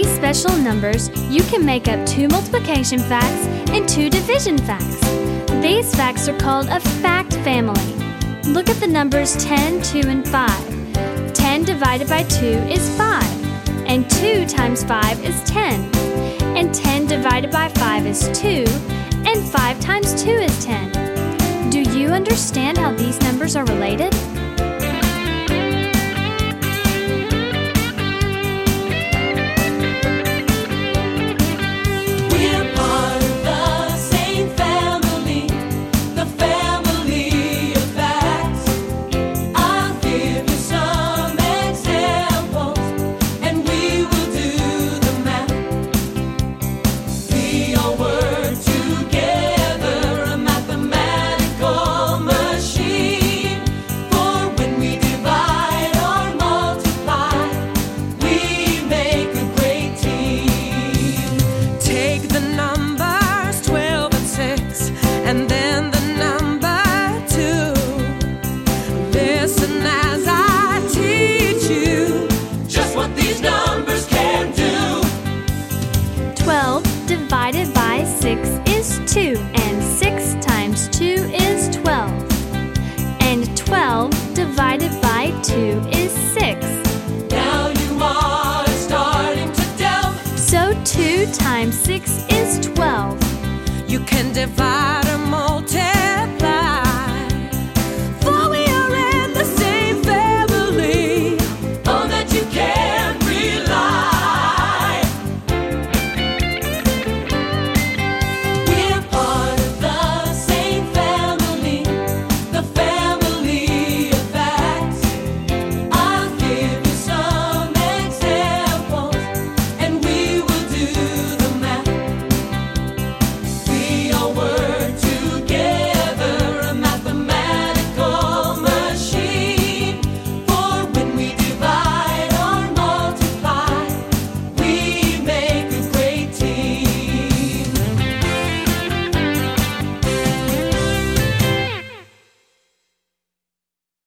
these special numbers, you can make up 2 multiplication facts and 2 division facts. These facts are called a fact family. Look at the numbers 10, 2, and 5. 10 divided by 2 is 5, and 2 times 5 is 10, and 10 divided by 5 is 2, and 5 times 2 is 10. Do you understand how these numbers are related? Listen as I teach you just what these numbers can do. 12 divided by 6 is 2, and 6 times 2 is 12. And 12 divided by 2 is 6. Now you are starting to delve. So 2 times 6 is 12. You can divide